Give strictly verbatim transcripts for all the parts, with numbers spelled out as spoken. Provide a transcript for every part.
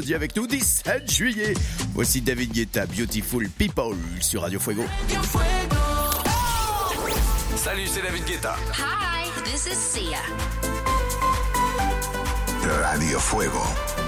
samedi avec nous, dix-sept juillet. Voici David Guetta, Beautiful People sur Radio Fuego. Salut, c'est David Guetta. Hi, this is Sia. Radio Fuego.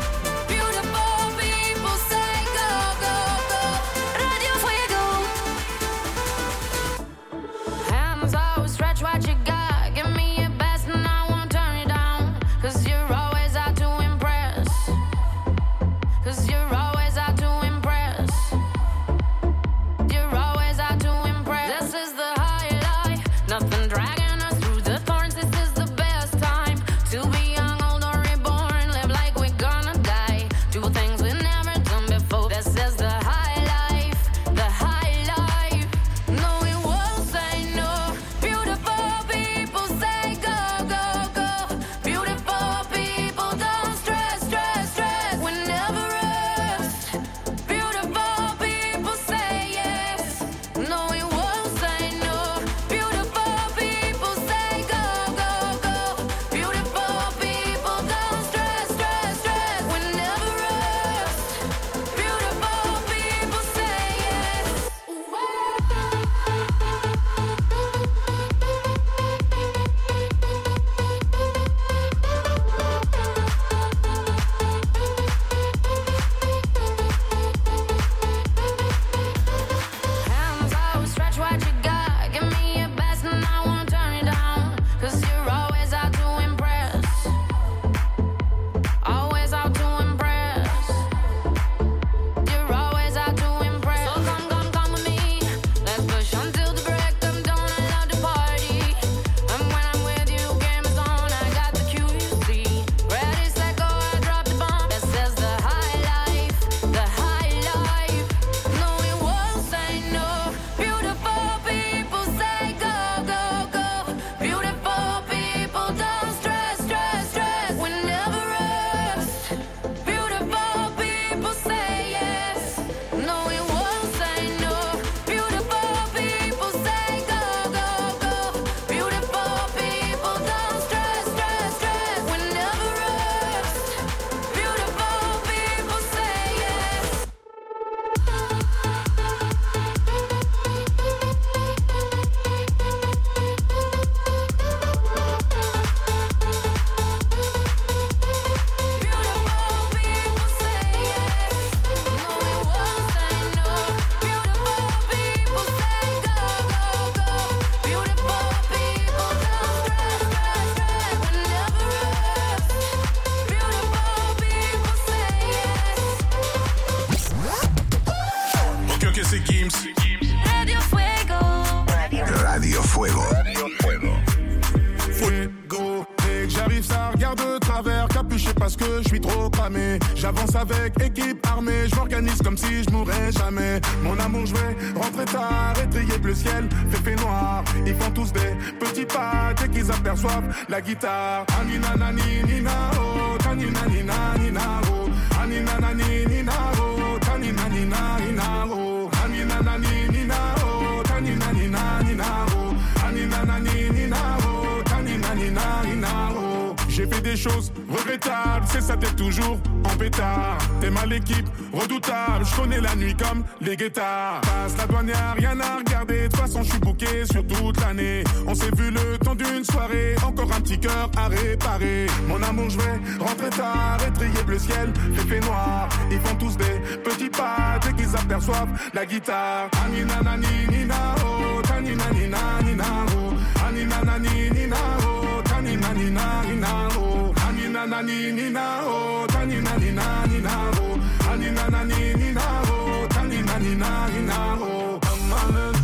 La guitare, anina nani nina oh, tanina nina nina oh, anina nani nina oh, tanina nina nina oh, anina nani nina oh, tanina nina nina oh, anina nani nina oh, tanina nina nina oh. J'ai fait des choses regrettables, c'est ça t'es toujours en pétard. T'es mal l'équipe, redoutable, je connais la nuit comme les guettards. Passe la douane, y'a rien à regarder, de toute façon je suis booké sur toute l'année. On s'est vu le temps d'une soirée, encore un petit cœur à réparer. Mon amour, je vais rentrer tard, étrier bleu ciel, fait fait noir. Ils font tous des petits pas dès qu'ils aperçoivent la guitare. Anina nani nina oh, tanina nina nina oh, anina nani nina oh, tanina nina nina oh, anina nani nina oh, tanina nina nina oh, anina nani nina oh, tanina nina nina oh. I'm on it,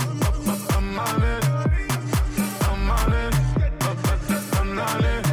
I'm on it, I'm on it, I'm on it.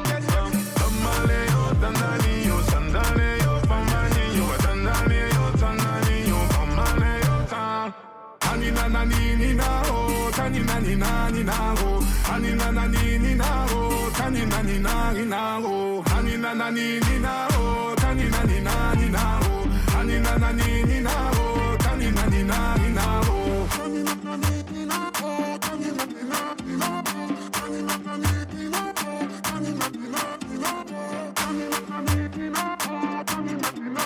Anina nani nina oh, tanina nina nina oh, anina nani nina oh, tanina nina nina oh, anina nani nina oh, tanina nina nina oh, anina nani nina oh, tanina nina nina oh, anina nani nina oh, tanina nina nina oh, anina nani nina oh, tanina nina nina oh, anina nani nina oh, tanina nina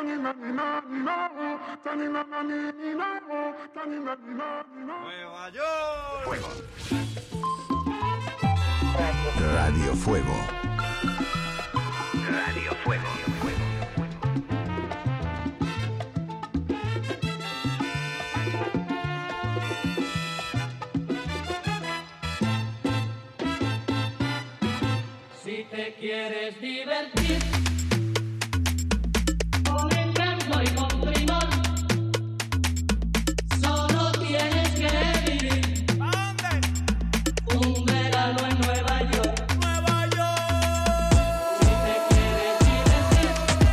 Nueva York. Fuego. Radio Fuego. Radio Fuego. Si te quieres divertir con encanto y con primor, solo tienes que vivir. ¿A dónde? Un verano en Nueva York. Nueva York. Si te quieres divertir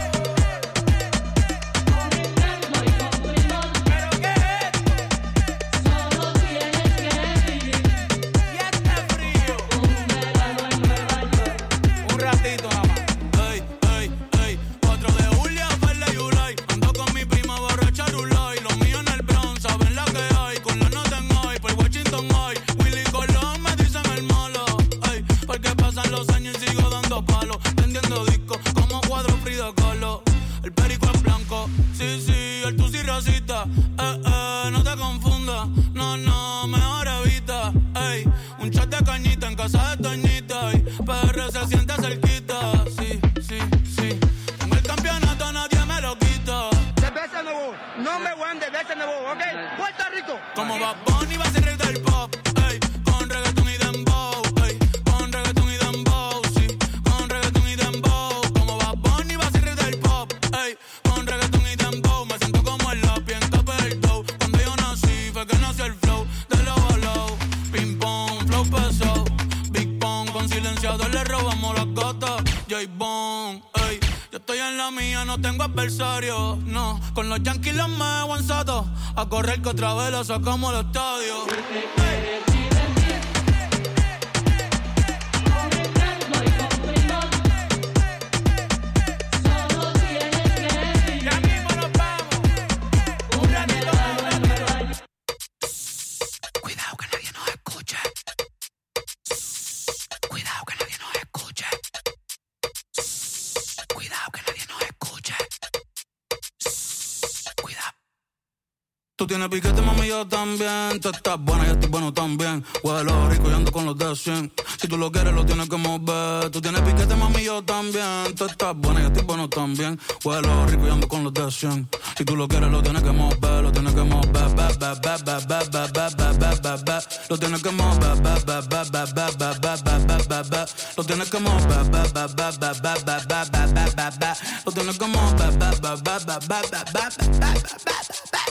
con encanto y con primor, ¿Pero qué es esto? solo tienes que vivir. Y este frío. Un verano en Nueva York. Un ratito nada más. Ey, ey, ey, cuatro de julio, Farley y Ulay. Ando con mi prima borracha Rulay. Los míos en el Bronx, saben la que hay. Con la nota en hoy, por Washington hoy. Willy Colón me dicen el malo. Ey, porque pasan los años y sigo dando palos. Prendiendo discos como cuadro Frida Kahlo. El perico es blanco, sí, sí, el tusi rosita. Eh, eh, no te confundas, no, no, mejor evita. Ey, un shot de cañita en casa de Toñita. Y P R se siente cerquita, sí, sí, sí. Tengo el campeonato, nadie me lo quita. De veces no voy, no me voy de veces no voy, ¿ok? Puerto Rico. Como Bad Bunny va a ser rey del pop, ey, con reggaetón y dembow, ey, con reggaetón y dembow, sí, con reggaetón y dembow. Como Bad Bunny va a ser rey del pop, ey, con reggaetón y dembow. Me siento como el lápiz en tope del dough. Cuando yo nací fue que nació el flow de low a low. Ping pong, flow pesado, Big Pong, con silenciador le robamos las gotas. J-Bone, ey, yo estoy en la mía, no tengo adversario, no. Con los Yankees los me en Soto, a correr que otra vez la sacamos al estadio. Si te quieres divertir con encanto y con primor, solo tienes que vivir. Ya mismo nos vamos. Un verano en Nueva York. Cuidado que nadie nos escuche. Cuidado que nadie nos escuche. Cuidado que nadie nos escuche. Cuidado. Tú tienes piquete, mami, yo también. Tú estás buena, yo estoy bueno también. Huelo rico y ando con los de cien. Si tú lo quieres, lo tienes que mover. Tú tienes piquete, mami, yo también. Tú estás buena, yo estoy bueno también. Huelo rico y ando con los de cien. Si tú lo quieres, lo tienes que mover. Lo tienes que mover. Ba, ba, ba, ba, ba, ba, ba, ba, ba, ba, ba. Lo tienes que mover. Ba, ba, ba, ba, ba, ba, ba, ba, ba, ba, ba. Lo tienes que mover. Ba, ba, ba, ba, ba, ba, ba, ba, ba, ba, ba. Lo tienes que mover. Ba, ba, ba, ba, ba, ba, ba, ba, ba, ba.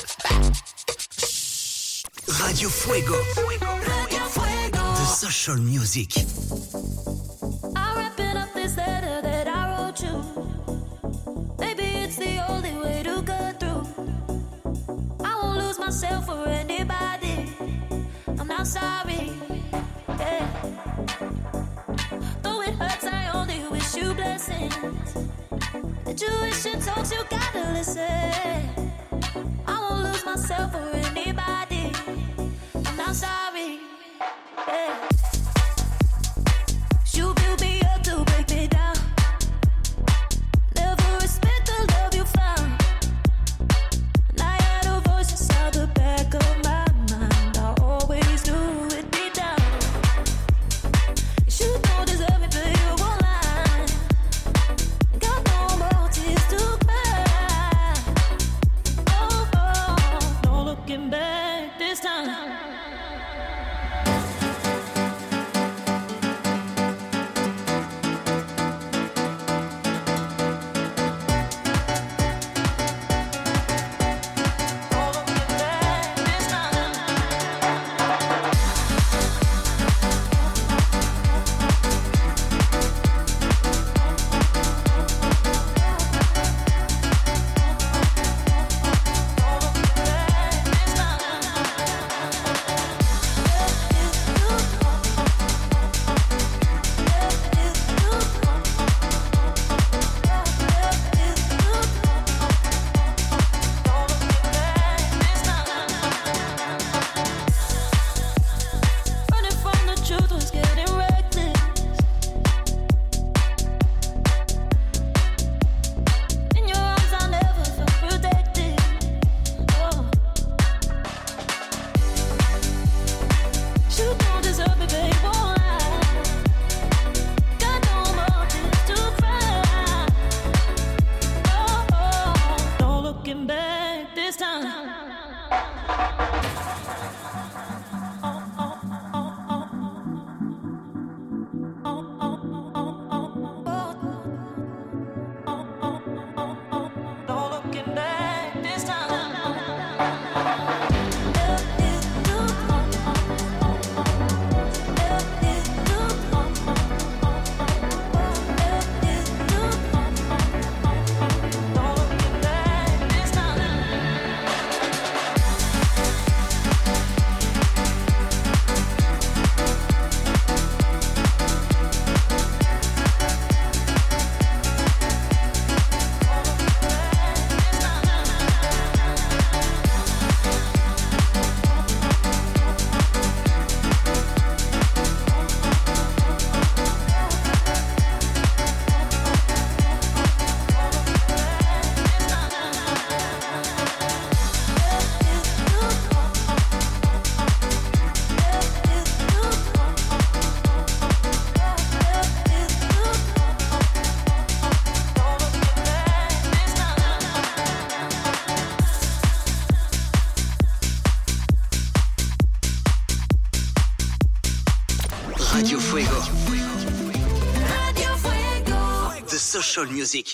Radio Fuego. Radio Fuego. The social music. I'm wrapping up this letter that I wrote you. Maybe it's the only way to get through. I won't lose myself for anybody. I'm not sorry. Yeah. Though it hurts, I only wish you blessings. The Jewish talks, you gotta listen. I won't lose myself for anybody. I'm not sorry. Yeah. You build me up to break me down. Never respect the love you found. And I had a voice inside the back of my mind. I always knew it'd be down. You don't deserve it, but you won't lie. Got no more tears to cry. Oh, oh, no looking back. Radio Fuego. Radio Fuego. The Social Music.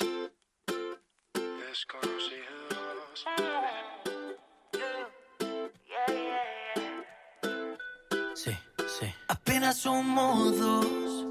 Sí, sí. Apenas somos dos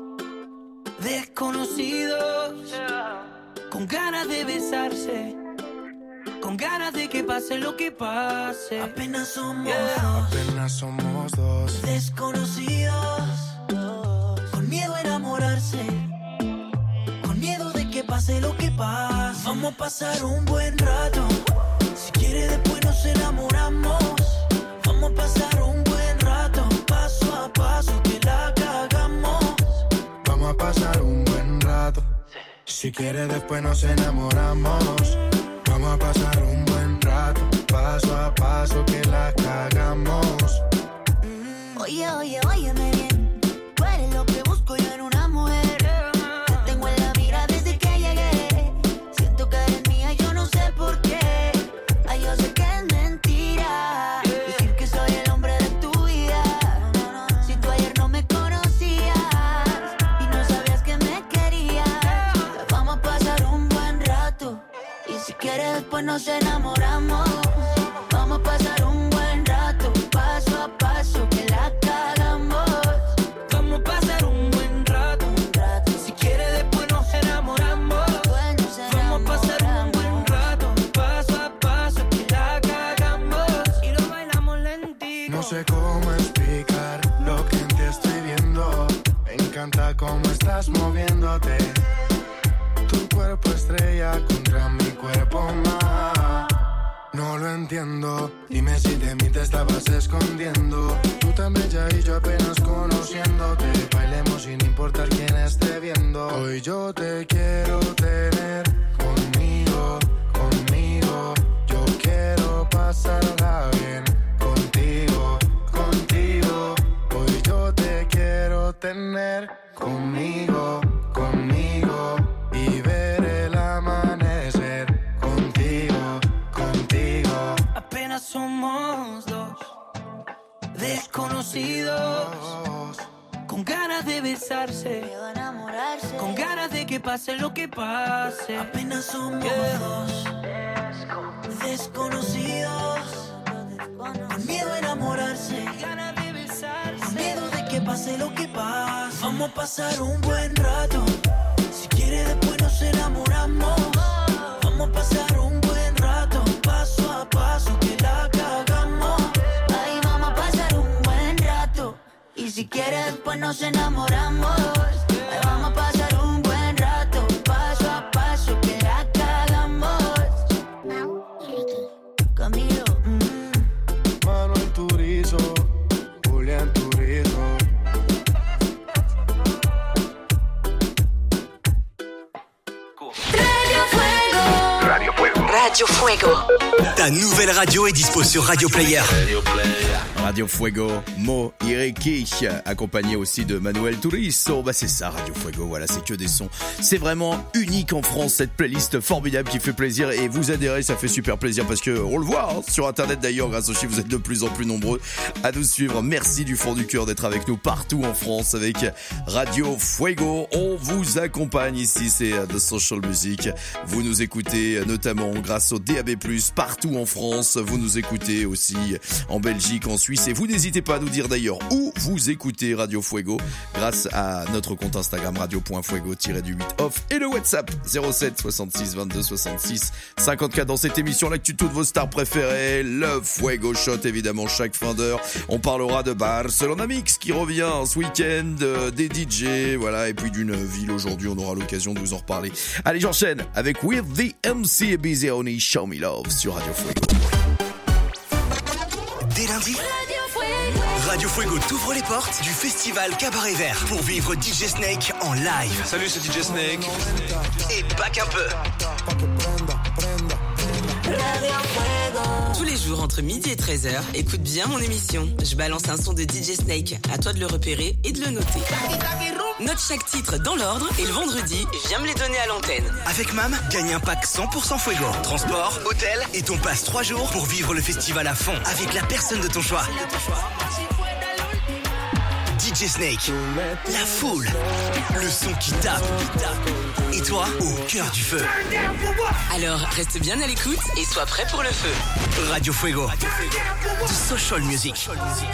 desconocidos, con ganas de besarse, con ganas de que pase lo que pase. Apenas somos yeah. dos, apenas somos dos desconocidos, con miedo a enamorarse, con miedo de que pase lo que pase. Vamos a pasar un buen rato, si quiere después nos enamoramos. Vamos a pasar un buen rato, paso a paso que la cagamos. Vamos a pasar un buen rato, si quiere después nos enamoramos. Vamos a pasar un buen rato, paso a paso que la cagamos. Oye, oye, óyeme bien, tú eres lo que busco yo en una mujer. Te tengo en la mira desde que llegué, siento que eres mía, yo no sé por qué. Ay, yo sé que es mentira decir que soy el hombre de tu vida. Si tú ayer no me conocías y no sabías que me querías, vamos a pasar un buen rato, y si quieres después nos enamoramos. Vamos a pasar un buen rato, paso a paso que la cagamos. Vamos a pasar un buen rato, si quiere después nos enamoramos. Vamos a pasar un buen rato, paso a paso que la cagamos. Y lo bailamos lentito. No sé cómo explicar lo que en ti estoy viendo. Me encanta cómo estás moviéndote. Tu cuerpo estrella contra mi cuerpo más. No lo entiendo, dime si de mí te estabas escondiendo. Tú tan bella y yo apenas conociéndote. Bailemos sin importar quién esté viendo. Hoy yo te quiero tener conmigo, conmigo. Yo quiero pasarla bien contigo, contigo. Hoy yo te quiero tener conmigo, conmigo. Y ver el amanecer contigo, contigo. Apenas somos dos desconocidos, con ganas de besarse, con ganas de que pase lo que pase. Apenas somos yeah. dos desconocidos, con miedo a enamorarse, ganas de besarse, con miedo de que pase lo que pase. Vamos a pasar un buen rato, si quiere después nos enamoramos. Vamos a pasar un buen rato, paso a paso que la cagamos. Ay, vamos a pasar un buen rato, y si quieres después nos enamoramos. Ay, vamos a pasar un buen rato, paso a paso que la cagamos. Mau y Ricky. Camilo. Mm. Manuel Turizo, Julián Turizo. Radio Fuego. Radio Fuego. Ta nouvelle radio est dispo sur Radio Player. Radio Fuego, Mo y Ricky, accompagné aussi de Manuel Turizo. Bah c'est ça, Radio Fuego, voilà, c'est que des sons. C'est vraiment unique en France, cette playlist formidable qui fait plaisir. Et vous adhérez, ça fait super plaisir parce que on le voit hein, sur internet d'ailleurs, grâce au chiffre, vous êtes de plus en plus nombreux à nous suivre. Merci du fond du cœur d'être avec nous partout en France avec Radio Fuego. On vous accompagne ici, c'est The Social Music. Vous nous écoutez notamment grâce au D A B plus, partout en France. Vous nous écoutez aussi en Belgique, en Suisse. Et vous n'hésitez pas à nous dire d'ailleurs où vous écoutez Radio Fuego grâce à notre compte Instagram radio point fuego tiret du huit off et le WhatsApp zéro sept soixante-six vingt-deux soixante-six cinquante-quatre. Dans cette émission, l'actu de vos stars préférées, le Fuego Shot évidemment chaque fin d'heure. On parlera de Barcelona Mix qui revient ce week-end, euh, des D J, voilà, et puis d'une ville aujourd'hui. On aura l'occasion de vous en reparler. Allez, j'enchaîne avec With the M C et Busy Honey, Show Me Love sur Radio Fuego. Dès lundi, Radio Fuego t'ouvre les portes du festival Cabaret Vert pour vivre D J Snake en live. Salut, c'est D J Snake. Et pas qu'un peu. Tous les jours entre midi et treize heures, écoute bien mon émission. Je balance un son de D J Snake. À toi de le repérer et de le noter. Note chaque titre dans l'ordre et le vendredi, viens me les donner à l'antenne. Avec Mam, gagne un pack cent pour cent Fuego. Transport, hôtel et ton passe trois jours pour vivre le festival à fond avec la personne de ton choix. D D J Snake. La foule, le son qui tape. Et toi, au cœur du feu. Alors, reste bien à l'écoute et sois prêt pour le feu. Radio Fuego. The Social Music.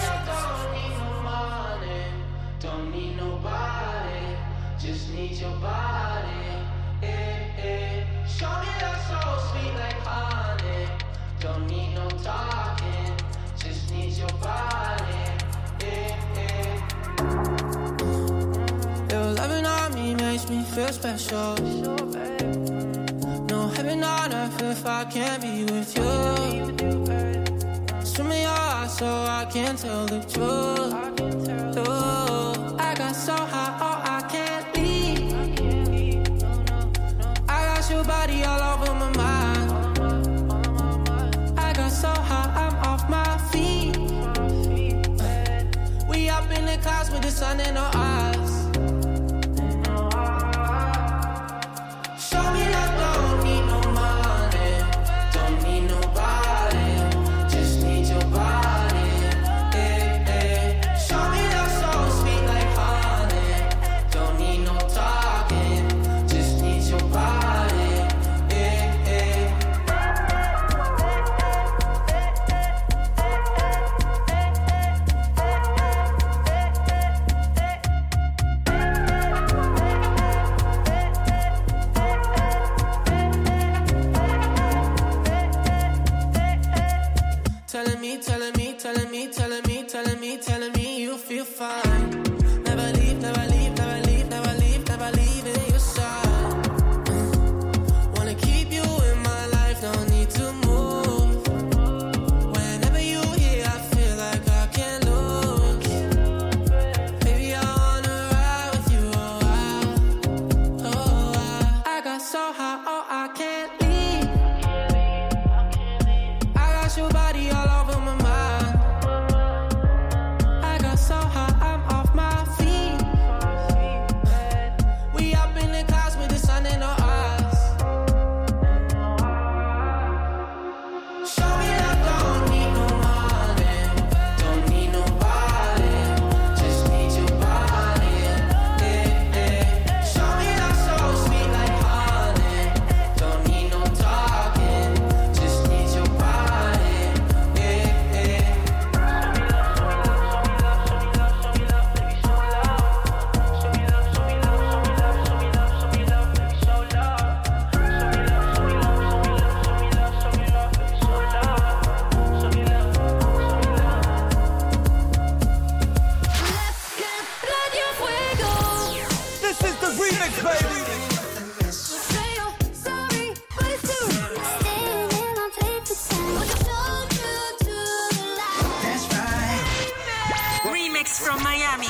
Don't need nobody, just need your body. Eh, eh. Show me that soul sweet like honey. Don't need no talking, just need your body. Eh, eh. Your loving on me makes me feel special. No heaven on earth if I can't be with you. Swim me your eyes so I can tell the truth. Ooh, I got so high, oh, I can't leave. I got your body all over my mind. I got so high, I'm off my feet. We up in the clouds with the sun in our eyes. Show me that don't need no money, don't need nobody, just need your body. Eh, eh. Show me that soul sweet like honey, don't need no talking, just need your body. Eh, eh. Telling me, telling me, telling me, telling me, telling me, telling me you feel fine. Never leave, never leave, never leave, never leave, never leave in your side. Wanna keep you in my life, no need to move. Whenever you here, I feel like I can't lose. Baby, I wanna ride with you, oh, I, oh, I. I got so high, oh, I can't leave. I got your body all over my mind. I got so high, I'm off my feet. We up in the clouds with the sun in our eyes. Show me that don't need no money, don't need nobody, just need your body. Eh, eh. Show me that soul sweet like honey, don't need no talking, just need your body. Eh, eh. Radio Fuego. This is the remix, baby. Say you're sorry, but it's true. Staying in on paper time. Like I told you to the light. That's right. Remix from Miami.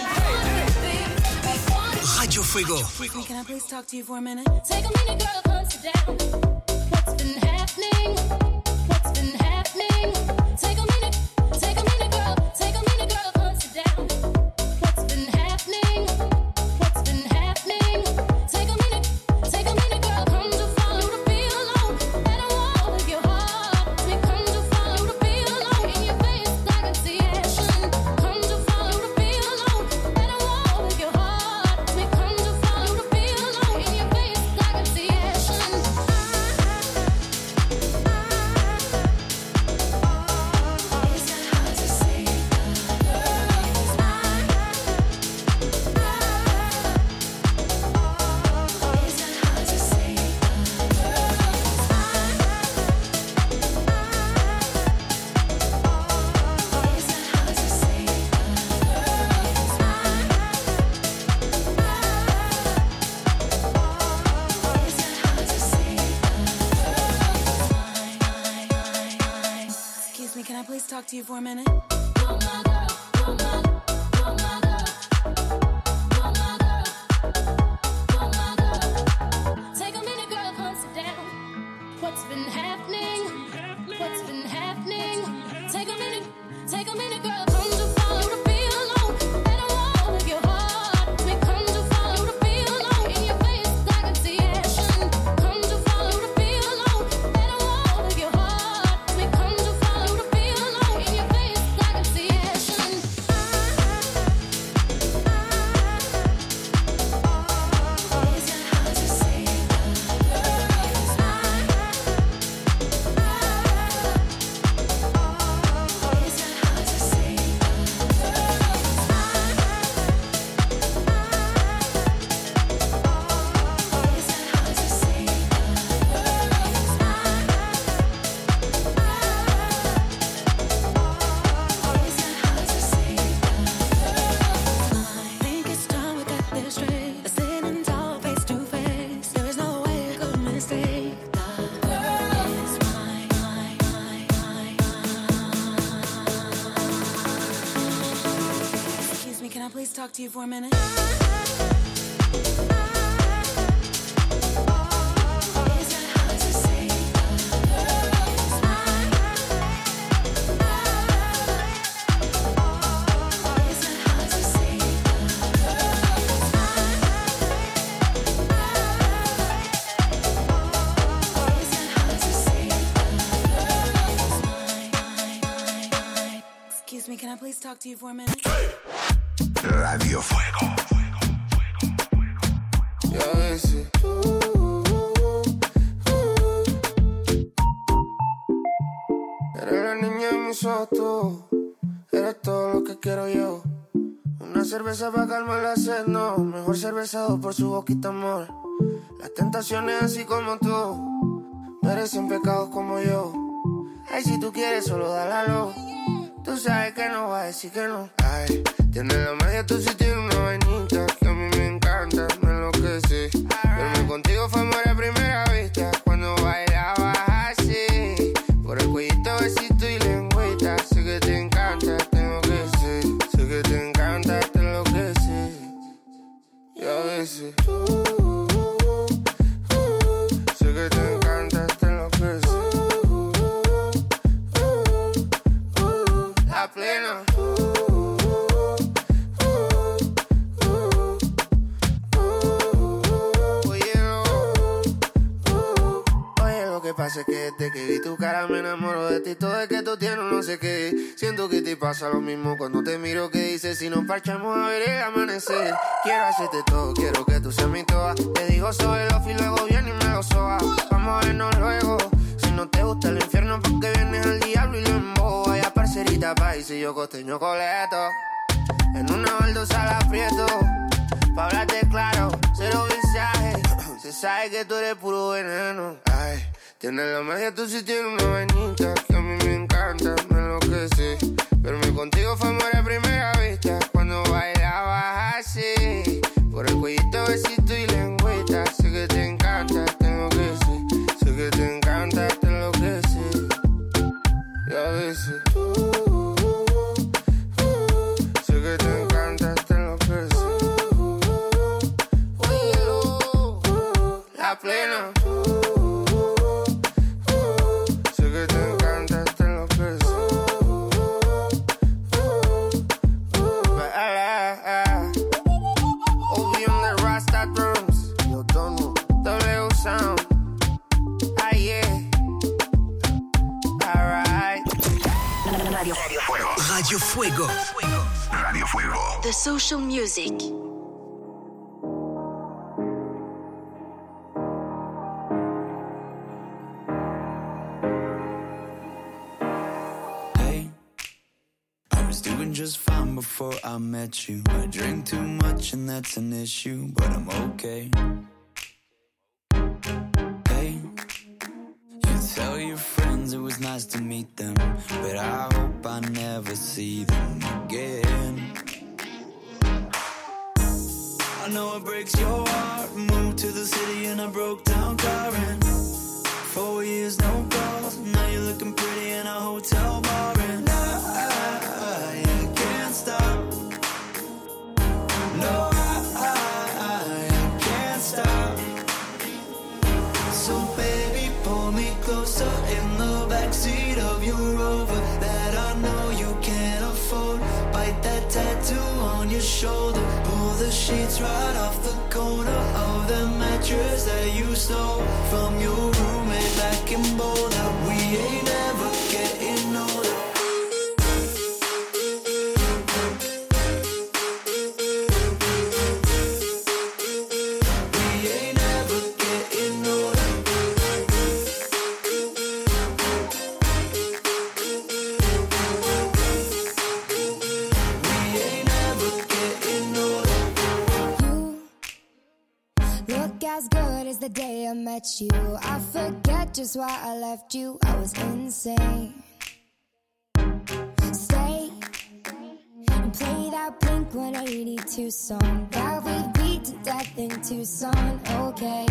Radio Fuego. Can I please talk to you for a minute? Take a minute, girl, hunt it down. What's been happening? What's been happening? Take a minute, take a minute, girl. Take a minute, girl, hunt it down. What's been happening? What's been happening? Take a minute, take a minute, girl. Come to follow the feel alone. And I want your heart. We come to follow the feel alone. In your face, I can see action. Come to follow the feel alone. And I want your heart. We come to follow the feel alone. In your face, I can see action. Excuse me, can I please talk to you for a minute? Take a minute, girl, hunt it down. What's been happening? What's been happening? Take a minute, take a minute, girl, come to follow the feel alone. And I want your heart. We come to follow the feel alone. In your face, I can see action. Come to follow the feel alone. And I want your heart. We come to follow the feel alone. In your face, I can see action. talk to you for a minute? Excuse me, can I please talk to you for a minute? Radio Fuego. Y a veces uh, uh, uh. Eres la niña de mis ojos, eres todo lo que quiero yo. Una cerveza para calmar la sed, no. Mejor cervezado por su boquita, amor. Las tentaciones así como tú merecen pecados como yo. Ay, si tú quieres solo dale a lo. Tú sabes que no va a decir que no. Ay, tienes la magia, tú sí tienes una vainita que a mí me encanta, me enloquece. Verme contigo fue amor a primera vista cuando bailabas así. Por el cuellito, besito y lengüita. Sé que te encanta, tengo que ser. Sé que te encanta, te enloquece. Y a veces uh, uh, uh, uh, sé que te encanta, te enloquece. Plena. Uh, uh, uh, uh, uh, uh, oye, uh, uh, oye, lo que pasa es que desde que vi tu cara me enamoro de ti. Todo es que tú tienes no sé qué. Siento que te pasa lo mismo cuando te miro. Que dices si nos parchamos a ver el amanecer. Quiero hacerte todo, quiero que tú seas mi toa. Te digo sobre los y luego viene y me lo soba. Vamos a vernos luego. Si no te gusta el infierno, porque vienes al diablo y lo emboba. Vaya parcerita país y yo costeño coleto. En una baldosa la aprieto. Pa' hablarte claro, cero visaje. Se sabe que tú eres puro veneno. Ay, tienes la magia, tú sí tienes una vainita que a mí me encanta, me enloquece. Verme contigo fue amor a primera vista cuando bailabas así. Por el cuellito, besito y lengüita. Sé que te encanta, tengo que ser. Sé que te encanta, te enloquece. Y a veces uh, uh, uh, uh, sé que te encanta, te enloquece. Uh, uh, uh, uh, la plena. Uh, uh, uh, sé que te encanta, te enloquece. Uh, uh, uh, uh, Obi on the Rasta drums. Yo tono, W sound. Ah yeah. Alright. Radio Fuego. Radio Fuego. Radio Fuego. The social music. Hey, I was doing just fine before I met you. I drink too much and that's an issue, but I'm okay. Hey, you tell your friends it was nice to meet them, but I hope I never see them again. I know it breaks your heart. Moved to the city in a broke down car and four years no calls. Now you're looking pretty in a hotel bar and I, I, I can't stop. No, I, I, I can't stop. So baby, pull me closer in the backseat of your Rover that I know you can't afford. Bite that tattoo on your shoulder. Pull the sheets right off the corner of the mattress that you stole from your roommate back in Boulder. We ain't ever getting older. As good as the day I met you. I forget just why I left you. I was insane. Stay and play that Blink one eighty-two song that we beat to death in Tucson. Okay.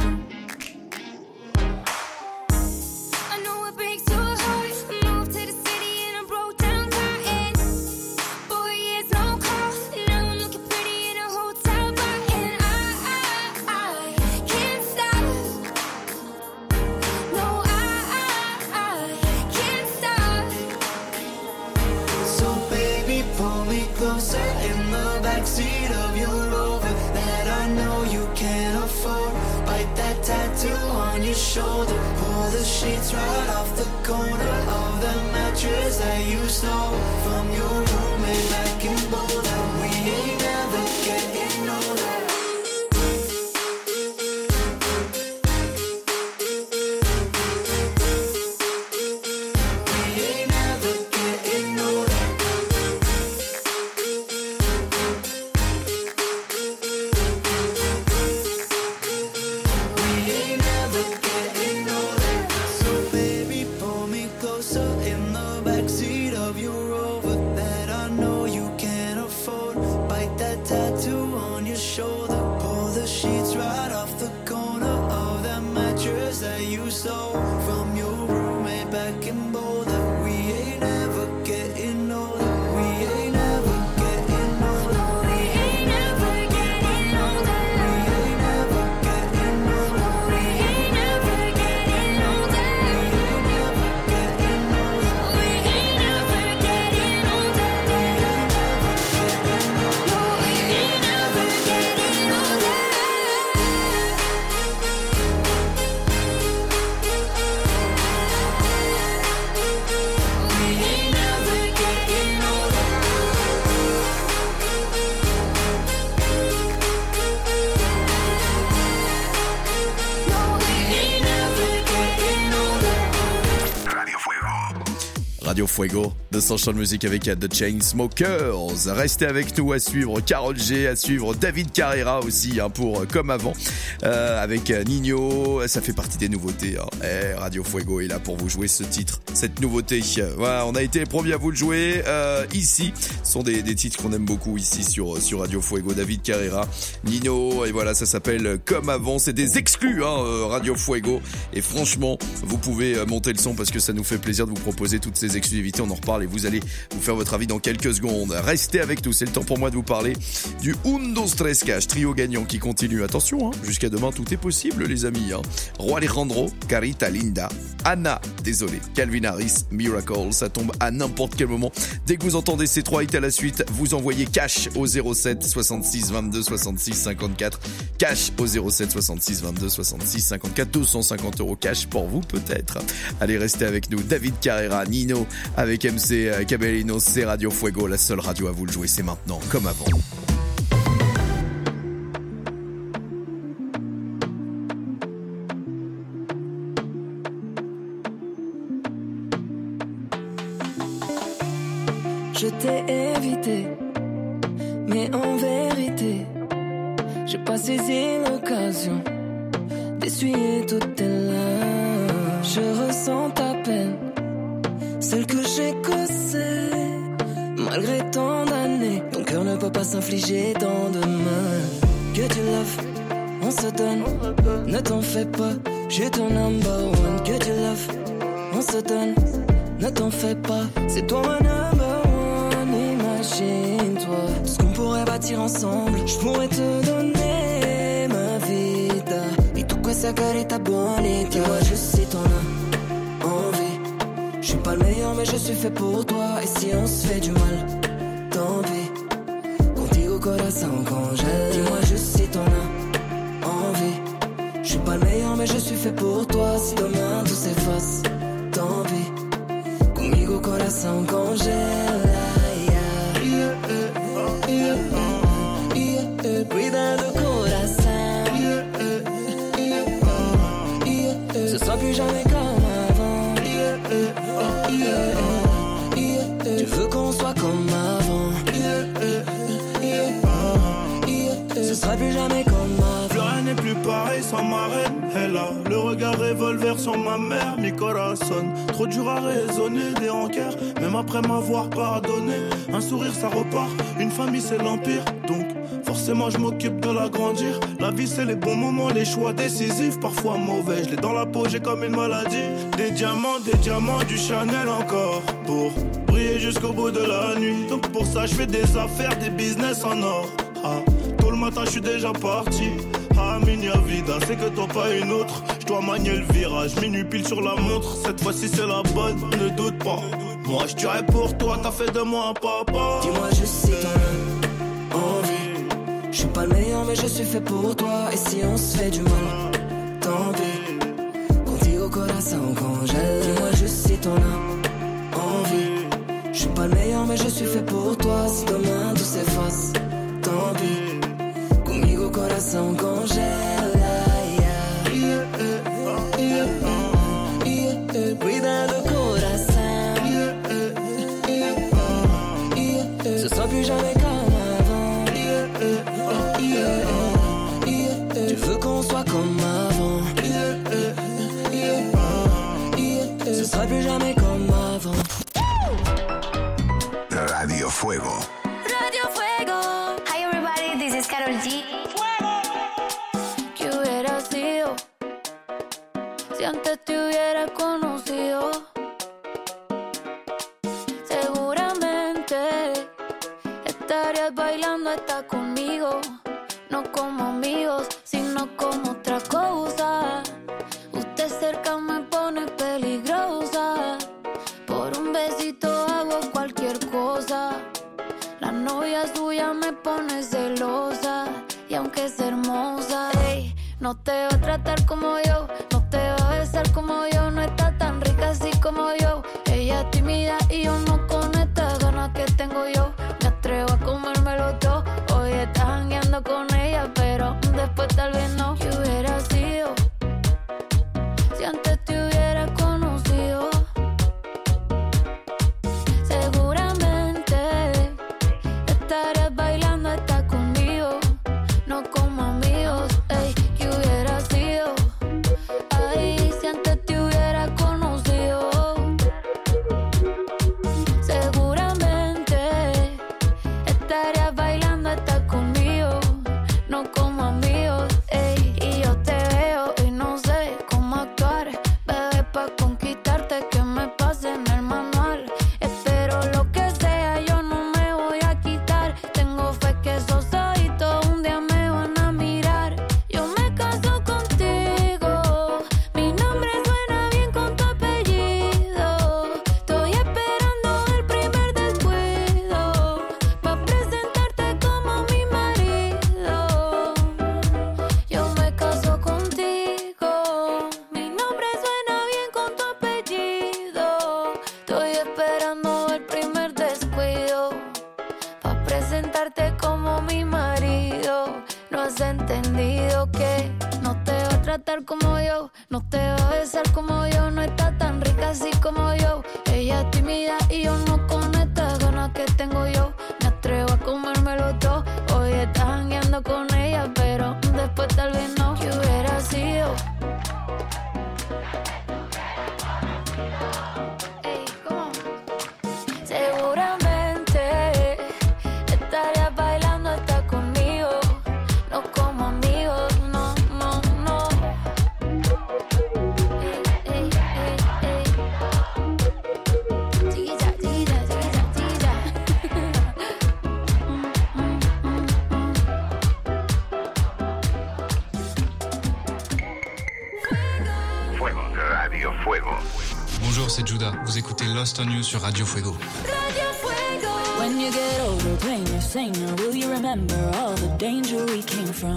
I know it breaks your heart. Moved to the city in a broke down car and four years no call. Now I'm looking pretty shoulder. Pull the sheets right off the corner of the mattress that you stole from your roommate back in Boulder. We ain't never getting older. Radio Fuego, de Sunshine Music avec The Chainsmokers. Restez avec nous à suivre Karol G, à suivre David Carrera aussi, hein, pour Comme Avant, euh, avec Nino. Ça fait partie des nouveautés, hein. Et Radio Fuego est là pour vous jouer ce titre, cette nouveauté. Voilà, on a été les premiers à vous le jouer euh, ici. Ce sont des, des titres qu'on aime beaucoup ici sur, sur Radio Fuego. David Carrera, Nino, et voilà, ça s'appelle Comme Avant. C'est des exclus, hein, Radio Fuego. Et franchement, vous pouvez monter le son parce que ça nous fait plaisir de vous proposer toutes ces exclusivités. On en reparle et vous allez vous faire votre avis dans quelques secondes. Restez avec nous, c'est le temps pour moi de vous parler du Undo Stress Cash, trio gagnant qui continue. Attention, hein, jusqu'à demain, tout est possible, les amis. Hein. Roi Alejandro, Carita Linda, Anna, désolé, Calvin Harris, Miracle, ça tombe à n'importe quel moment. Dès que vous entendez ces trois hits à la suite, vous envoyez cash au zéro sept soixante-six vingt-deux soixante-six cinquante-quatre. Cash au zéro sept soixante-six vingt-deux soixante-six cinquante-quatre. deux cent cinquante euros cash pour vous peut-être. Allez, restez avec nous. David Carrera, Nino, avec M C Cabellino, c'est Radio Fuego, la seule radio à vous le jouer, c'est maintenant, Comme Avant. Je t'ai évité, mais en vérité, j'ai pas saisi l'occasion d'essuyer toutes tes larmes. Je ressens ta peine, celle que j'ai causée. Malgré tant d'années, ton cœur ne peut pas s'infliger tant de mal. Que tu loves, on se donne, ne t'en fais pas, j'ai ton number one. Que tu loves, on se donne, ne t'en fais pas, c'est toi mon number one. Imagine-toi tout ce qu'on pourrait bâtir ensemble. Je pourrais te donner ma vida et tout quoi ça carita bonita. Moi je sais ton envie. Je suis pas le meilleur mais je suis fait pour toi. Et si on se fait du mal, tant pis. Contigo corazón congèle. Dis-moi je sais ton envie. Je suis pas le meilleur mais je suis fait pour toi. Si demain tout s'efface, tant pis. Conmigo corazón congèle. Cuidado coração. Ce sera plus jamais comme avant. Tu veux qu'on soit comme avant. Ce sera plus jamais comme avant. Plus rien n'est plus pareil sans ma reine. Elle a le regard revolver sur ma mère. Mi corazón, trop dur à raisonner. Des rancœurs, même après m'avoir pardonné. Un sourire ça repart, une famille c'est l'empire. Donc forcément je m'occupe de l'agrandir. La vie c'est les bons moments, les choix décisifs, parfois mauvais. Je l'ai dans la peau, j'ai comme une maladie. Des diamants, des diamants, du Chanel encore. Pour briller jusqu'au bout de la nuit. Donc pour ça je fais des affaires, des business en or. Ah, tôt le matin je suis déjà parti. Ah minha vida, c'est que toi pas une autre. Je dois manier le virage, minuit pile sur la montre. Cette fois-ci c'est la bonne, ne doute pas. Moi je tuerai pour toi, t'as fait de moi un papa. Dis-moi je sais ton envie. Je suis pas le meilleur mais je suis fait pour toi. Et si on se fait du mal, tant pis. corazon congèle. Dis-moi juste si t'en as envie. Je suis pas le meilleur mais je suis fait pour toi. Si demain tout s'efface, tant pis. Conmigo corazon congèle. Yeah, yeah, yeah, yeah. Cuidado coração. Yeah, yeah, yeah. Ce sera plus jamais comme avant. Yeah, yeah, yeah. Tu veux qu'on soit comme avant. Ce sera plus jamais comme avant. Radio Fuego. Radio Fuego. Hi everybody, this is Karol G. ¿Qué hubiera sido si antes te hubiera conocido? Seguramente estarías bailando hasta conmigo. No como amigos, sino como otra cosa. Usted cerca me pone peligrosa. Por un besito hago cualquier cosa. La novia suya me pone celosa. Y aunque es hermosa, ey, no te va a tratar como yo. No te va a besar como yo. No está tan rica así como yo. Ella es tímida y yo no con estas ganas que tengo yo. Me atrevo a comérmelo todo. Hoy estás jangueando con ella, pero después tal vez no. ¿Qué hubiera sido si antes te hubiera conocido? Seguramente estarías bailando hasta conmigo. No como amigos, ey, ¿qué hubiera sido? Ay, si antes te hubiera conocido. Seguramente estarías bailando hasta conmigo. No como amigos, ey, y yo te veo y no sé cómo actuar. Bebé, pa' conquistarte que me pase en el manual. Espero lo que sea, yo no me voy a quitar. Tengo fe que esos ojitos un día me van a mirar. Yo me caso contigo, mi nombre suena bien con tu apellido. Estoy esperando el primer descuido pa' presentarte como mi marido. Yo me caso contigo, mi nombre suena bien con tu apellido. Estoy esperando el primer descuido pa' presentarte como mi marido. No has entendido que no te va a tratar como yo. No te va a besar como yo. No está tan rica así como yo. Ella es tímida y yo no con estas ganas que tengo yo. Me atrevo a comérmelo todo. Hoy estás jangueando con ella, pero después tal vez no. ¿Qué hubiera sido? Ey, ¿cómo? Seguramente estarías bailando hasta conmigo. No como amigos, no, no, no. Ey, ey, ey, ey. Chiquilla, chiquilla, chiquilla, chiquilla. Fuego. Radio Fuego. Bonjour, c'est Judah. Vous écoutez Lost on You sur Radio Fuego. When you get older, playing your singer, will you remember all the danger we came from?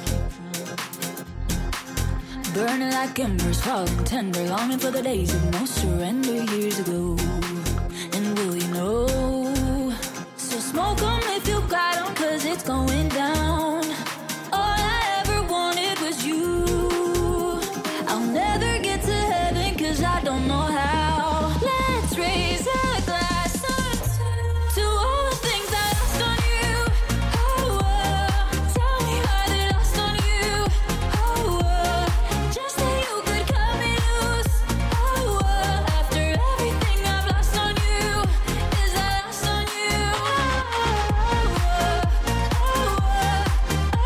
Burning like embers, falling tender, longing for the days of no surrender years ago. And will you know? So smoke 'em if you got 'em, 'cause it's going down. All I ever wanted was you. I'll never get to heaven 'cause I don't know how. Let's raise a glass to all the things I lost on you. Oh, oh. Tell me how they lost on you. Oh, oh. Just that you could cut me loose. Oh, oh. After everything I've lost on you, is that lost on you? Oh, oh, oh, oh,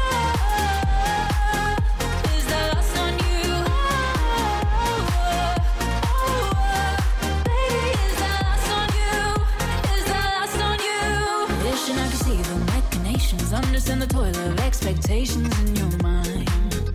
oh. Is that lost on you? Oh, oh, oh, oh. Baby, is that lost on you? Is that lost on you? Wishing I could see the machinations, understand the toil of expectations in your mind.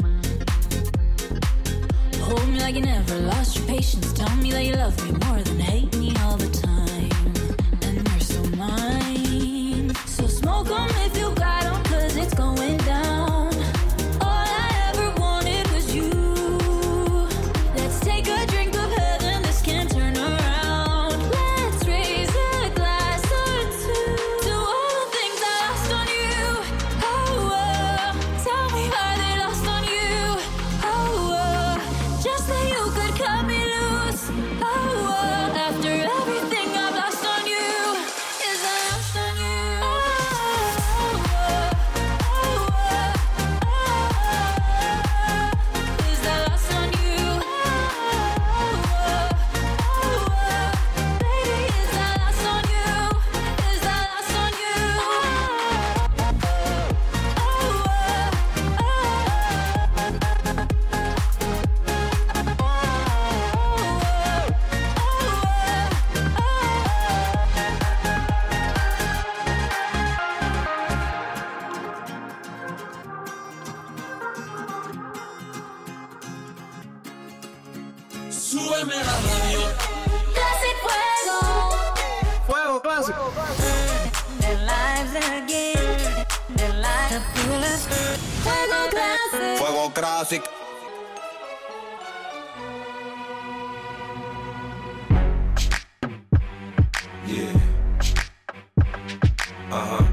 Hold me like you never lost your patience. Tell me that you love me more than hate me all the time. And you're still mine. So smoke 'em if you got 'em, 'cause it's going down. All I ever wanted was you. Let's take a drink Súbeme la radio. Classic Fuego. Fuego clásico. Their lives again. Their lives are full of Fuego Classic. Fuego clásico. Yeah. Uh-huh.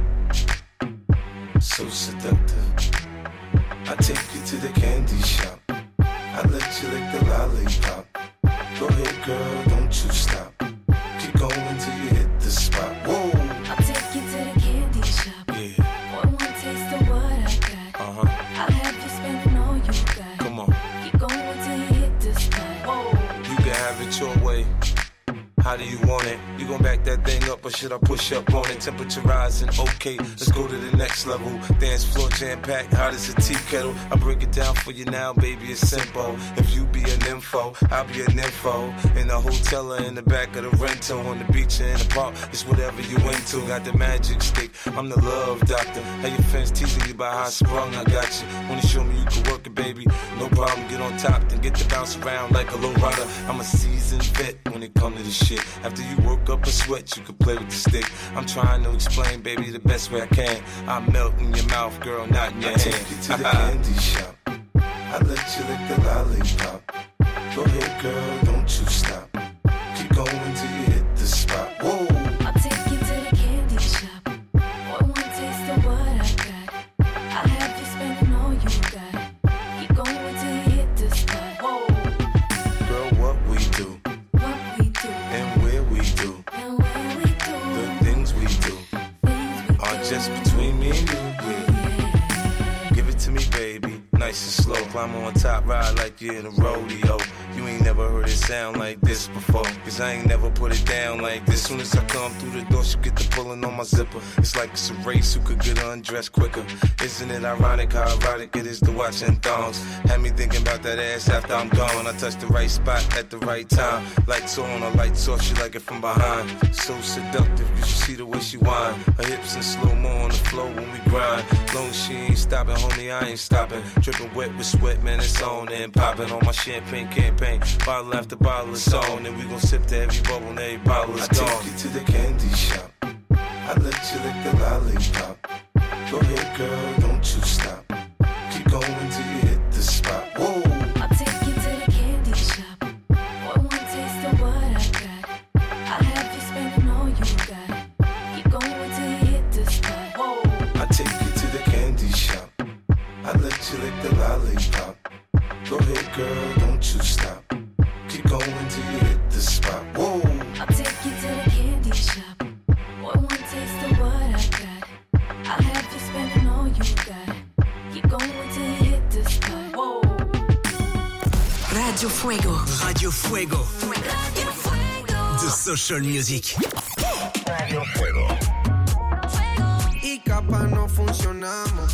So seductive. I take you to the candy shop. I let you lick the lollipop. Go ahead, girl, don't you stop. Keep going till you hit the spot. Whoa. I'll take you to the candy shop. Yeah. One more taste of what I got. Uh-huh. I'll have you spending all you got. Come on. Keep going till you hit the spot. Whoa. You can have it your way. How do you want it? You gon' back that thing up or should I push up on it? Temperature rising, okay, let's go to the next level. Dance floor jam-packed, hot as a tea kettle. I break it down for you now, baby, it's simple. If you be an info, I'll be an info. In the hotel or in the back of the rental, on the beach or in the park, it's whatever you into. Got the magic stick, I'm the love doctor. How your fans teasing you about how I sprung, I got you. Wanna show me you can work it, baby? No problem, get on top, then get to bounce around like a low rider. I'm a seasoned vet when it comes to this shit. After you work up a sweat, you can play with the stick. I'm trying to explain, baby, the best way I can. I melt in your mouth, girl, not in your I hand. take you to the candy shop. I let you lick the lollipop. Go ahead, girl, don't you stop. Keep going till you hit the spot. Whoa. I'll take you to the candy shop. One more taste of what I got. I'll have you spending all you got. Keep going till you hit the spot. Whoa. Girl, what we do, What we do and where we do, and where we do. the things we do are just between me and you. Yeah. Give it to me, baby, nice and slow. Climb on top, ride like you're in a rodeo. You ain't never heard it sound like this before, cause I ain't never put it down like this. Soon as I come through the door, she get the pulling on my zipper. It's like it's a race, who could get undressed quicker. Isn't it ironic how erotic it is to watch in thongs? Had me thinking about that ass after I'm gone. I touch the right spot at the right time. Lights on, or lights off, she like it from behind. So seductive, you should see the way she whine. Her hips in slow-mo on the floor when we grind. Long as she ain't stopping, homie, I ain't stopping. Dripping wet with sweat, man, it's on and popping on my champagne campaign. Bottle after bottle is on, and we gon' sip to every bubble and every bottle is I gone. take you to the candy shop. I let you lick the lollipop. Go ahead, girl, don't you stop. Keep going till you hit the spot. Whoa. I'll take you to the candy shop. One more taste of what I got. I'll have you spending all you got. Keep going till you hit the spot. Whoa. I take you to the candy shop. I let you lick the lollipop. Go ahead, girl, don't you stop. Keep going till you hit the spot. Whoa. I'll take you to the candy shop. One more taste of what I got. I'll have you spending all you got. Keep going till you hit the spot. Whoa. Radio Fuego. Radio Fuego. Radio Fuego. The social music. Radio Fuego. Y capaz no funcionamos.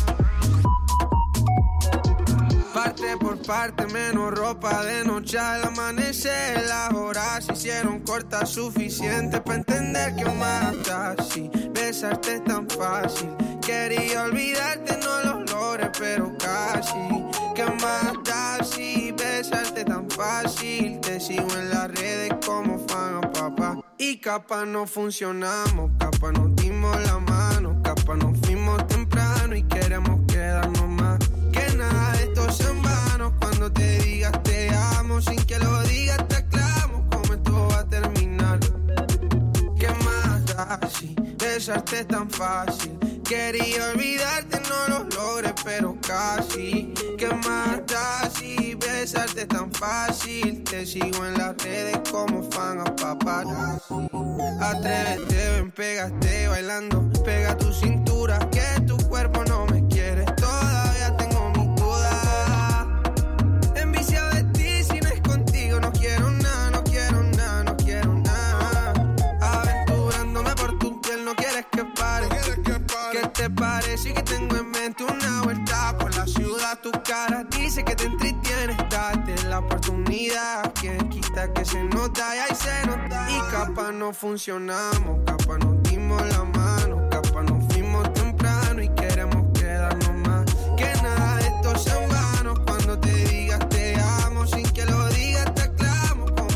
Parte por parte, menos ropa de noche al amanecer. Las horas se hicieron cortas, suficiente para entender que matas. Si besarte es tan fácil, quería olvidarte, no lo logré, pero casi. Que matas si besarte tan fácil. Te sigo en las redes como fan a papá. Y capaz no funcionamos, capaz nos dimos la mano, capaz nos fuimos temprano y queremos quedarnos más. Que nada de esto sea en vano. Cuando te digas te amo, sin que lo digas te aclamo cómo esto va a terminar. ¿Qué más da si besarte es tan fácil? Quería olvidarte, no lo logré, pero casi. ¿Qué más da si besarte es tan fácil? Te sigo en las redes como fan a paparazzi. Atrévete, ven, pégate bailando. Pega tu cintura, que tu cuerpo no me quiere. Todavía tengo mis dudas. Enviciado de ti, si no es contigo no quiero nada, no quiero nada, no quiero nada. Aventurándome por tu piel, no quieres que pare. ¿Qué te parece que tengo en mente una vuelta por la ciudad? Tu cara dice que te entretienes, date la oportunidad. Quien quita que se nota y ahí se nota. Y capaz no funcionamos, capaz nos dimos la mano, capaz nos fuimos temprano y queremos quedarnos más. Que nada de esto sea en vano. Cuando te digas te amo, sin que lo digas te aclamo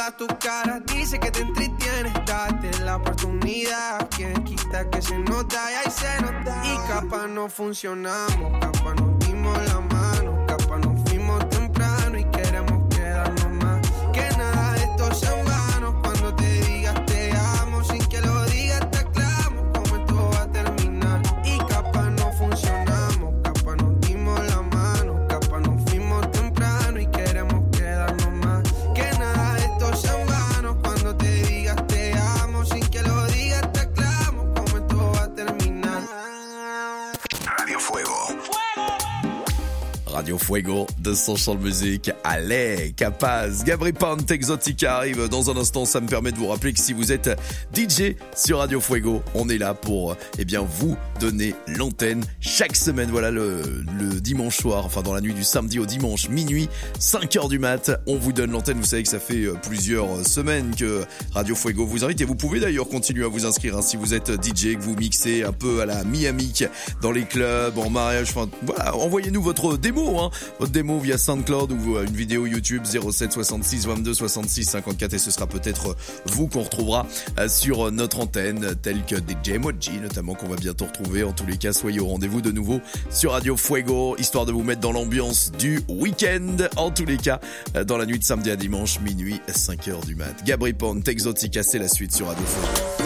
todas tus caras dice que te entretienes. Date la oportunidad, quien quita que se nota y ahí se nota. Y capaz no funcionamos, capaz nos dimos la mano, capaz nos fuimos temprano y queremos quedarnos más. Que nada de esto sea en vano, cuando te digas te amo, sin que lo digas te aclamo, como esto va a terminar. Y capaz no funcionamos, capaz nos dimos la mano, capaz nos fuimos temprano y queremos quedarnos más. Que nada de esto sea en vano, cuando te digas te amo, sin que lo digas te aclamo, como esto va a terminar. Radio Fuego. Radio Fuego de Social Music. Allez, Capaz, Gabri Ponte, Exotica arrive dans un instant. Ça me permet de vous rappeler que si vous êtes D J sur Radio Fuego, on est là pour, eh bien, vous donner l'antenne chaque semaine. Voilà, le, le dimanche soir, enfin dans la nuit du samedi au dimanche, minuit, cinq heures du mat, on vous donne l'antenne. Vous savez que ça fait plusieurs semaines que Radio Fuego vous invite et vous pouvez d'ailleurs continuer à vous inscrire, hein, si vous êtes D J, que vous mixez un peu à la Miami dans les clubs, en mariage, enfin voilà, envoyez-nous votre démo. Hein, votre démo via SoundCloud ou une vidéo YouTube zéro sept soixante-six vingt-deux soixante-six cinquante-quatre et ce sera peut-être vous qu'on retrouvera sur notre antenne, tel que D J Moji notamment, qu'on va bientôt retrouver. En tous les cas, soyez au rendez-vous de nouveau sur Radio Fuego, histoire de vous mettre dans l'ambiance du week-end. En tous les cas, dans la nuit de samedi à dimanche, minuit, cinq heures du mat. Gabri Ponte, Exotica, c'est la suite sur Radio Fuego.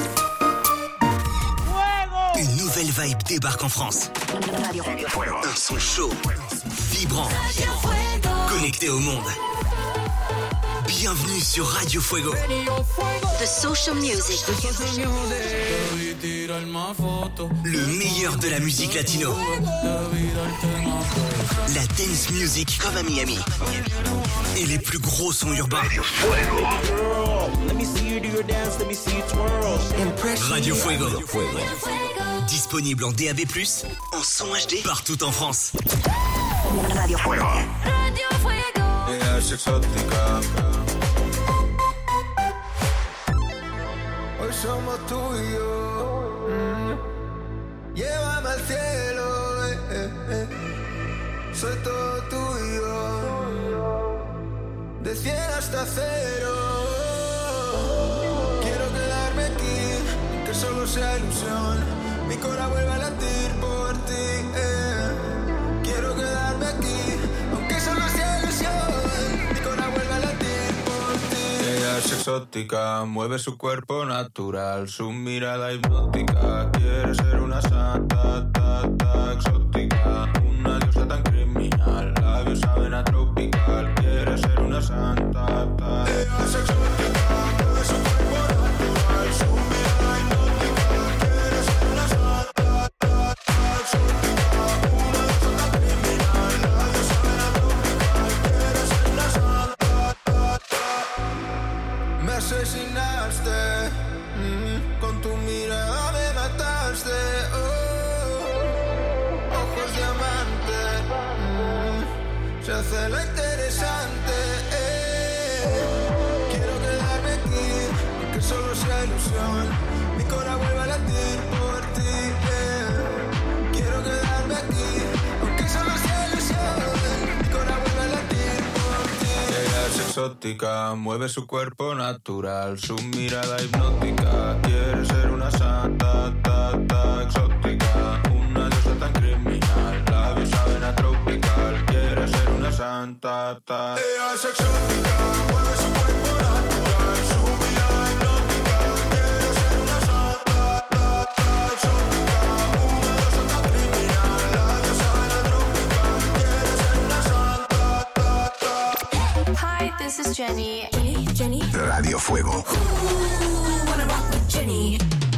Une nouvelle vibe débarque en France. Un son chaud, vibrant, connecté au monde. Bienvenue sur Radio Fuego. The Social Music. Le meilleur de la musique latino. La dance music comme à Miami. Et les plus gros sons urbains. Radio Fuego. Disponible en D A B plus, en son H D, partout en France. Radio Fuego. Radio Fuego. Ella es exótica. Hoy somos tú y yo. Mm. Llévame al cielo. Eh, eh, eh. Soy todo tuyo. De cien hasta cero. Quiero quedarme aquí, que solo sea ilusión. Mi corazón vuelve a latir por ti, eh. Quiero quedarme aquí, aunque solo sea ilusión. Mi corazón vuelve a latir por ti. Ella es exótica, mueve su cuerpo natural, su mirada hipnótica. Quiere ser una santa, ta, ta, exótica. Una diosa tan criminal, labios saben a tropical. Quiere ser una santa, ta. Ella es exótica, mueve su cuerpo natural, su mirada hipnótica. Quiere ser una santa, ta, ta, exótica. Una diosa tan criminal, labios saben a tropical. Quiere ser una santa, ta, ta. Me asesinaste, mm, con tu mirada me mataste, oh. Ojos diamante, mm, se hace lo interesante, eh. Quiero quedarme aquí, aunque solo sea ilusión. Mi corazón vuelve a latir por ti, eh. Quiero quedarme aquí, aunque solo sea ilusión. Mi corazón vuelve a latir por ti. Ella es exótica, mueve su cuerpo natural, su mirada hipnótica. Quiere ser una santa, ta, ta, exótica. Una diosa tan criminal, labios saben a tropical. Quiere ser una santa, ta. Ella es exótica, mueve su cuerpo natural, su mirada hipnótica. Quiere ser una santa, ta, ta, exótica. Una diosa tan criminal, labios saben a tropical. Quiere ser una santa, ta, ta. Hi, this is Jenny. Jenny, Jenny. Radio Fuego. Ooh, wanna rock with Jenny.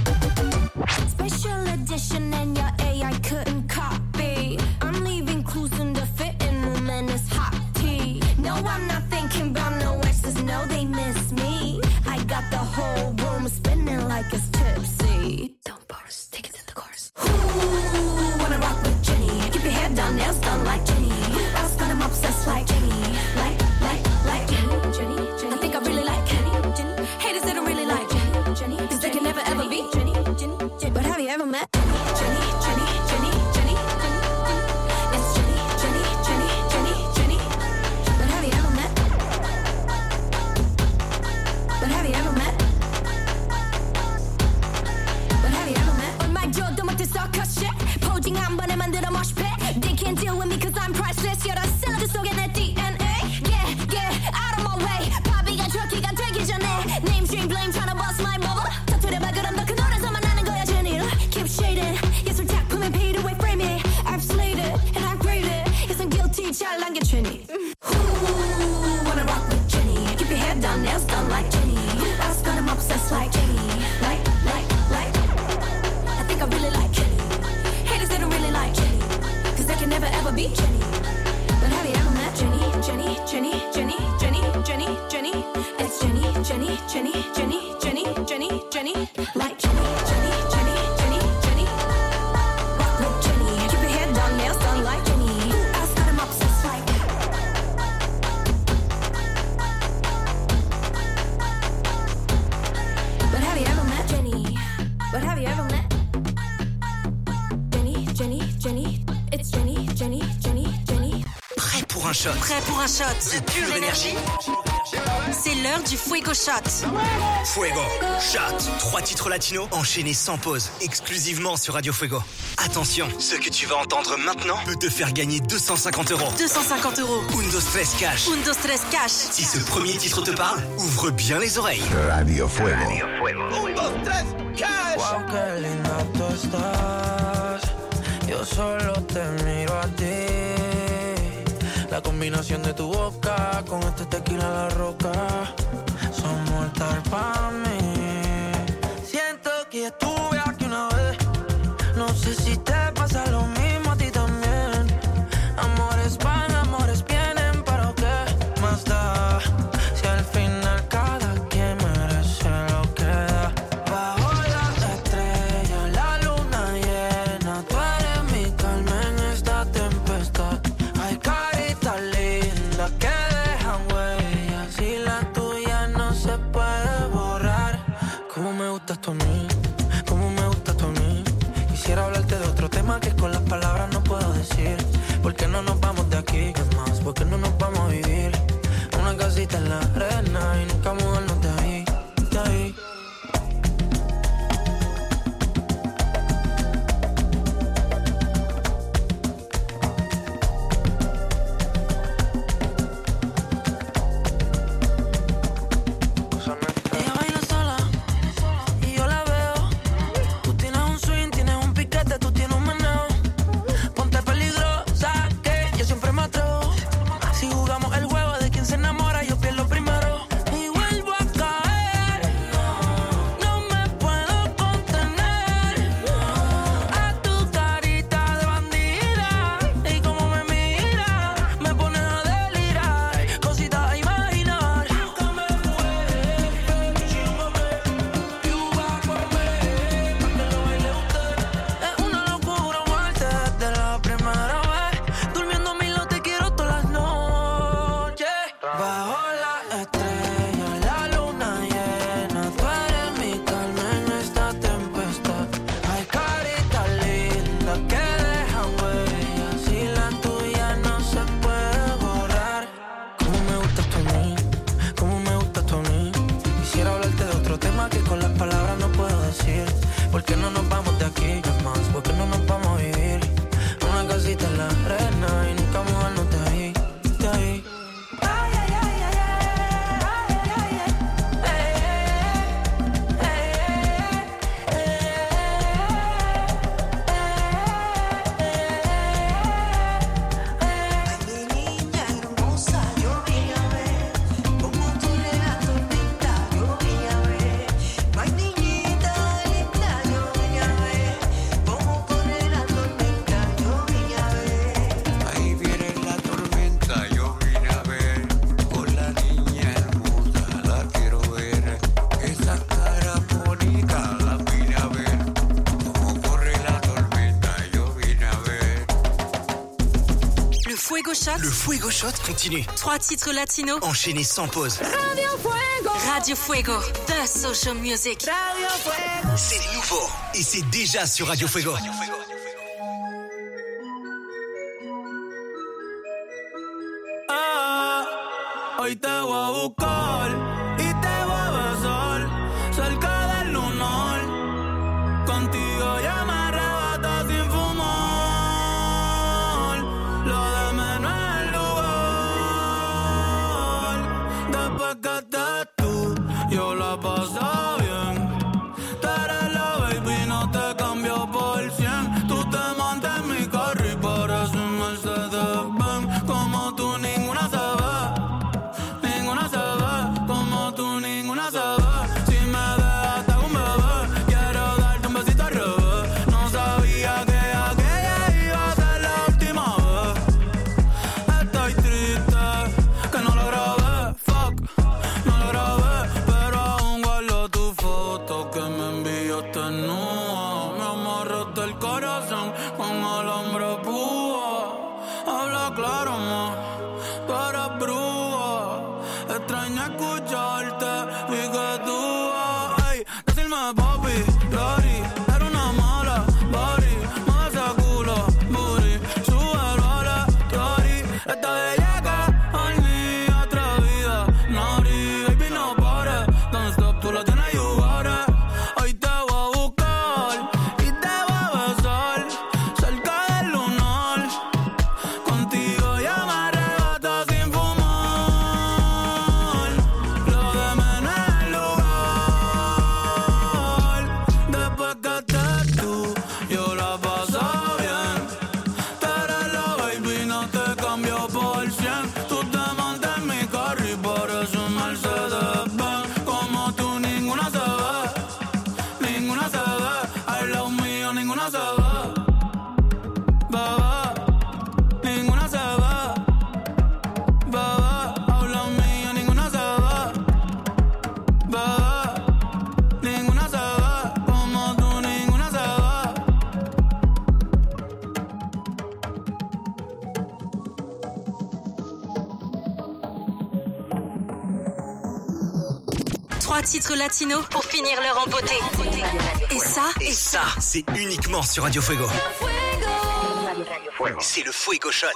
Special edition and your A I couldn't copy. I'm leaving clues in the fitting room and it's hot tea. No, I'm not thinking about no exes, no, they miss me. I got the whole room spinning like it's tipsy. Don't bars, take it to the chorus. Ooh, wanna rock with Jenny. Keep your hair done, nails done like Jenny. Else but I'm obsessed like Jenny. Like, like, like Jenny, Jenny, Jenny. I think I really like Jenny, Jenny. Haters, they don't really like Jenny, Jenny. Cause they can never ever be Jenny, Jenny, Jenny. But have you ever met Jenny, Jenny, Jenny, Jenny, Jenny? It's Jenny, Jenny, Jenny, Jenny, Jenny. But have you ever met 코팅 한 번에 만들어 mosh pit. They can't deal with me cause I'm priceless. You're the 샐러드 속에 내 디엔에이. Yeah, yeah, out of my way. 바비가 저기가 되기 전에 name stream blame tryna bust my bubble. 터뜨려봐 그럼 너 그 노래에서만 나는 거야 제니. Keep shading. 예술 작품은 paid away frame it. I've slayed it and I've graded it. Yes I'm guilty 잘 남겨주니. Who wanna rock with Jenny? Keep your head down, nails done like Jenny. Who else got him obsessed like Jenny? Like, like, like. I think I really like Jenny. Haters they don't really like Jenny, cause they can never ever be Jenny. But have you ever met Jenny? Jenny, Jenny, Jenny, Jenny, Jenny, Jenny. It's Jenny, Jenny, Jenny, Jenny, Jenny, Jenny, Jenny. Like Jenny, Jenny, Jenny, Jenny, Jenny. Rock with Jenny. Keep your head down, nails done like Jenny. Who else got him obsessed like? But have you ever met Jenny? But have you ever met Jenny, Jenny, Jenny? It's Jenny, Jenny, Jenny, Jenny. Prêt pour un shot. Prêt pour un shot de pure énergie. C'est l'heure du Fuego Shot. Fuego Shot. Trois titres latinos enchaînés sans pause, exclusivement sur Radio Fuego. Attention, ce que tu vas entendre maintenant peut te faire gagner deux cent cinquante euros. deux cent cinquante euros. Un, dos, tres, cash. Un, dos, tres, cash. Si ce premier titre te parle, ouvre bien les oreilles. Radio Fuego. Radio Fuego. Un, dos, tres, cash. Wow, qué linda tú estás. Yo solo te miro a ti. La combinación de tu boca con este tequila La Roca son mortal para mí. Siento que estuve aquí una vez. No sé si te pasa lo mismo a ti también. Amores van, amores vienen, pero ¿qué más da? Si al final cada quien merece lo que da. Bajo las estrellas, la luna llena, tú eres mi calma en esta tempestad. Ay, carita linda que dejan huellas y la tuya no se puede borrar. Cómo me gustas tú a mí, cómo me gustas tú a mí. Quisiera hablarte de otro tema que con las palabras no puedo decir. ¿Por qué no nos vamos de aquí? ¿Qué más? ¿Por qué no nos vamos a vivir? Una casita en la arena y nunca mudarnos de ahí, de ahí. Ella baila sola y yo la veo. Tú tienes un swing, tienes un piquete, tú tienes un meneo. Ponte peligrosa que yo siempre me atrevo. Si jugamos el juego de quien se enamora, yo pierdo primero. Y vuelvo a caer, no me puedo contener. A tu carita de bandida y como me mira, me pone a delirar. Cositas a imaginar. Nunca me puede, chíngame, you va por mí, pa' que lo baile usted. Es una locura amarte desde la primera vez. Durmiendo a mi lado te quiero todas las noches. Bajo la estrella, la luna llena, tú eres mi calma en esta tempestad. Ay, carita linda que dejan huellas y la tuya no se puede borrar. Cómo me gustas tú a mí, cómo me gustas tú a mí. Quisiera hablarte de otro tema que con las palabras no puedo decir. ¿Por qué no nos vamos de aquí? ¿Qué más? ¿Por qué no nos vamos a vivir? Una casita en la arena y nunca mudarnos de ahí, de ahí. Ay, ay, ay, ay, ay, ay, ay, Ay, mi niña hermosa, yo vine a ver cómo tú le das tormenta, yo vine a ver. Ay, niñita linda, yo vine a ver cómo corre la tormenta, yo vine a ver. Ahí viene la tormenta, yo vine a ver. Con la niña hermosa, la quiero ver. Esa cara bonita, la vine a ver. Cómo corre la tormenta, yo vine a ver. Le Fuego Shot. Le Fuego Shot continue. Trois titres latinos. Enchaînés sans pause. Radio Fuego. Radio Fuego. The Social Music. Radio Fuego. C'est nouveau et c'est déjà sur Radio Fuego. Ah, hoy te voy a buscar y te voy a besar cerca del lunar. Contigo ya me arrebata sin fumar. yo la paso bien. Tú eres la baby, no te cambio por cien. Tú te montas en mi carro y pareces un Mercedes-Benz. Como tú ninguna se ve, ninguna se ve. Como tú ninguna se ve. Si me dejas te hago un bebé. Quiero darte un besito al revés. No sabía que aquella iba a ser la última vez. Estoy triste que no lo grabé, fuck, no lo grabé. Pero aún guardo tu foto que me enviaste nua. Me amarraste el corazón con alambre púa. Habla claro, ma, tú eres brúa. Extraño escucharte y que tú ay, decirme papi, Lori, era una mala, body. Mueve ese culo, booty, súbelo a la story. Esta bellaca, ay, mi atrevida, naughty, baby, no pares. Don't stop, tú la tienes, you got it. Hoy te voy a buscar y te voy a besar cerca del lunar. Contigo ya me arrebato sin fumar. Lo de menos es el lugar. Después que estés tú, yo la paso bien. Tú eres la baby, no te cambio por cien. Tú te montas en mi carro y pareces un Mercedes-Benz. Como tú ninguna se ve, ninguna se ve. Al lado mío ninguna se ve, bebé, ninguna se ve, bebé. Al lado mío ninguna se ve, bebé, ninguna se ve. Como tú ninguna se ve. Trois titres latinos pour finir l'heure en beauté. Et ça, Et ça, c'est uniquement sur Radio Fuego. C'est le Fuego Shot.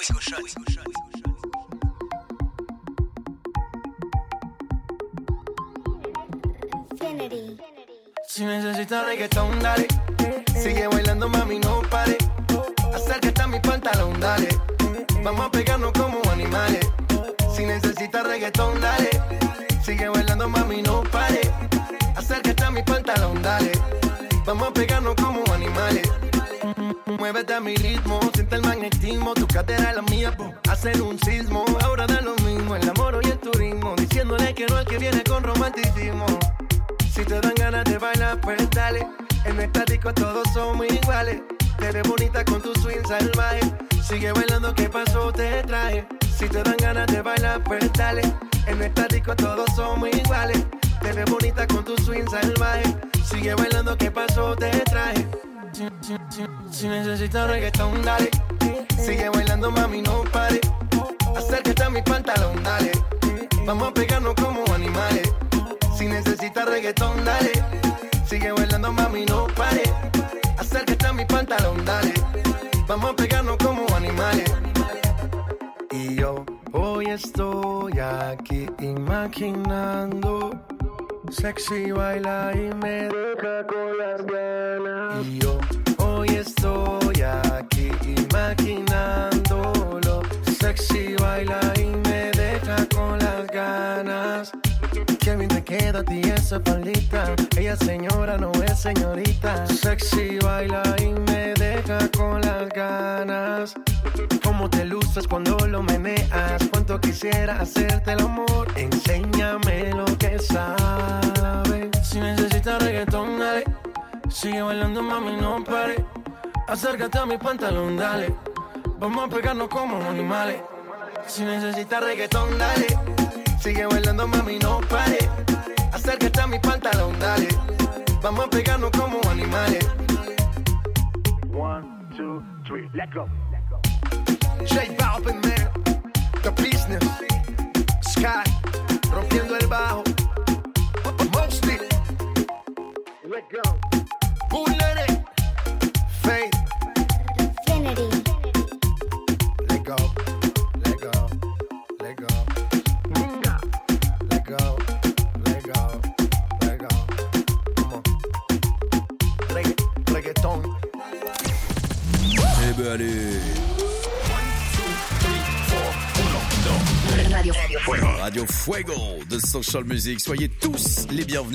Si necesitas reggaetón, dale. Sigue bailando, mami, no pare. Acércate a mi pantalón, dale. Vamos a pegarnos como animales. Si necesitas reggaetón, dale. Sigue bailando, mami, no pare. Acércate a mi pantalón, dale. Vamos a pegarnos como animales. Muévete a mi ritmo, siente el magnetismo. Tu cadera es la mía, po, hacen un sismo. Ahora da lo mismo, el amor y el turismo. Diciéndole que no al que viene con romanticismo. Si te dan ganas de bailar, pues dale. En esta disco todos somos iguales. Te ves bonita con tu swing salvaje. Sigue bailando, ¿qué pasó? Te traje. Si te dan ganas de bailar, pues dale. En esta disco todos somos iguales. Te ves bonita con tu swing salvaje. Sigue bailando, ¿qué pasó? Te traje. Si, si, si, si necesitas reggaetón, dale. Sigue bailando, mami, no pare. Acércate a mi pantalón, dale. Vamos a pegarnos como animales. Si necesitas reggaetón, dale. Sigue bailando, mami, no pare. Acércate a mi pantalón, dale. Vamos a pegarnos como animales. Y yo hoy estoy aquí imaginando. Sexy baila y me deja con las ganas. Y yo hoy estoy aquí imaginándolo. Sexy baila y me deja con las ganas. Qué bien te queda a ti esa faldita. Ella señora, no es señorita. Sexy baila y me deja con las ganas. Cómo te luces cuando lo meneas. Cuánto quisiera hacerte el amor. Enséñame lo que sabes. Si necesitas reggaetón, dale. Sigue bailando, mami, no pare. Acércate a mi pantalón, dale. Vamos a pegarnos como animales. Si necesitas reggaetón, dale. Sigue bailando, mami, no pare. Acércate a mi pantalón, dale. Vamos a pegarnos como animales. One, two, three, let go. J Balvin, man, The Business, Sky, rompiendo el bajo, Mosty, let go, Bullet, Faith, Infinity, let go, let go, let go, let go, let go, let go, come on, Regga- reggaeton. Eh ben allez. Radio Fuego. Radio Fuego de Social Music. Soyez tous les bienvenus.